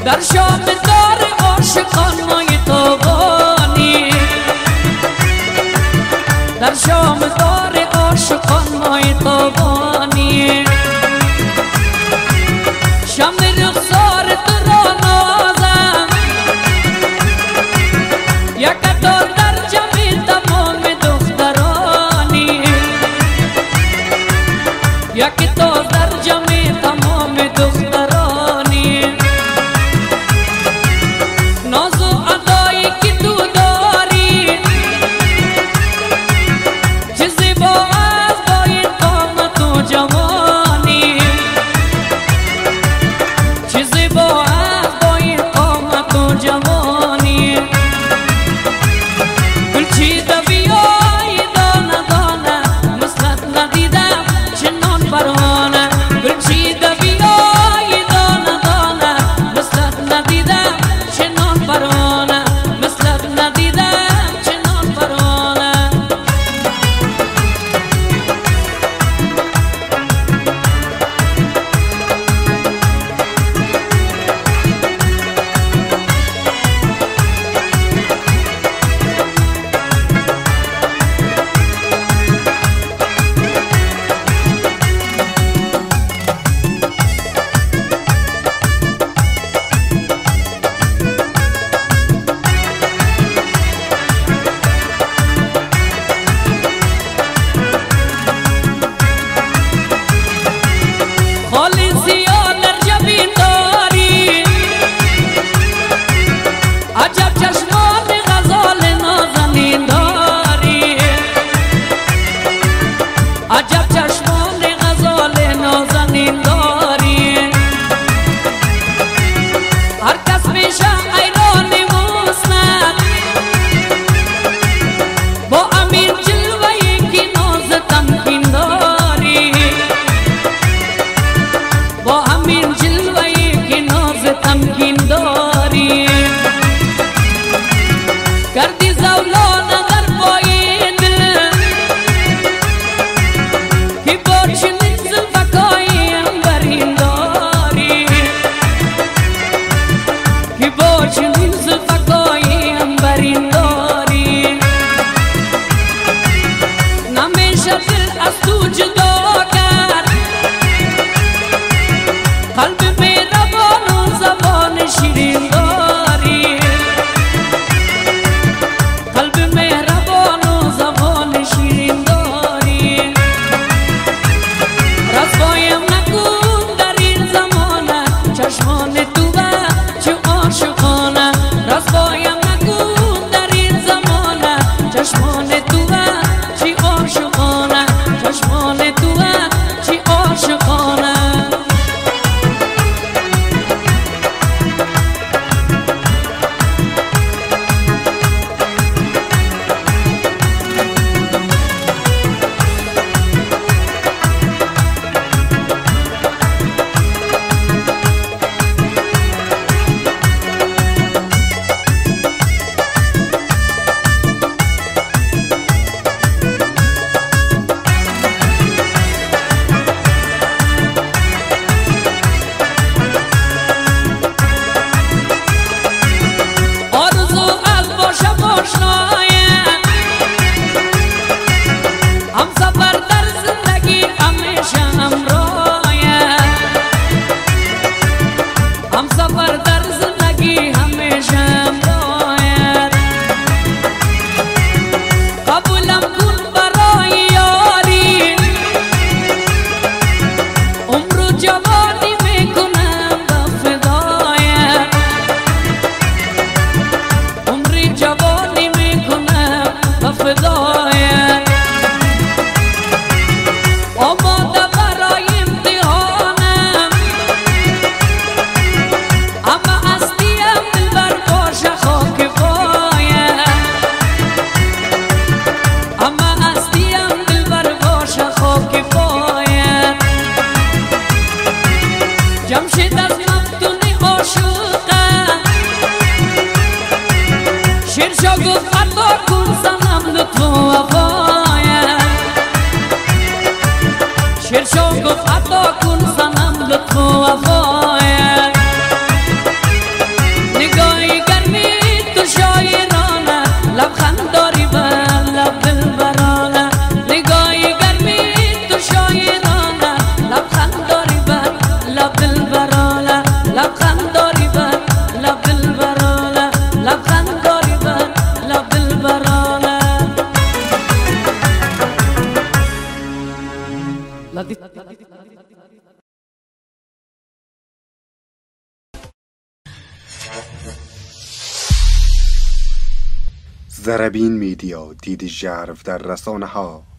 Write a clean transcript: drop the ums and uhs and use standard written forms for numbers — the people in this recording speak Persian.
در شام دار عاشقان مای تابانی، در شام دار عاشقان مای تابانی، شام رخسار تو را نازم یک دار در جمع تمام دخترانی، یک دار در جمع تمام دخترانی. ناز و ادایی که تو داری چه زیبا است با این قامت و جوانی، چه زیبا است با این قامت و جوانی. گلچیده بیای دانه دانه مثلت ندیدم چنان پروانه، گلچیده بیای دانه دانه مثلت ندیدم چنان پروانه، مثلت ندیدم چنان پروانه. خالصی در جبین داری عجب چشمان غزال نازنین داری، عجب چشمان غزال نازنین داری. هر کس میشه ایران مسند با امیر جلوه‌ای که ناز تمکین داری، با همین جلوه‌ای که ناز تمکین داری. کردی زولانه در پای دل که با چنین زلفکای عنبرین داری، که با چنین زلفکای عنبرین داری. نمیشه دل از تو جدا کرد، قلب مهربان و زبان شیرین داری، قلب مهربان و زبان شیرین داری. رسوایم نکن در این زمانه چشمان تو چه عاشقانه، رسوایم نکن در این زمانه چشمان تو چه عاشقانه، چشمان تو چه عاشقانه. شیرشو گفت عطا کن سنم لطف و وفایت زربین میدیا دید ژرف در رسانه ها.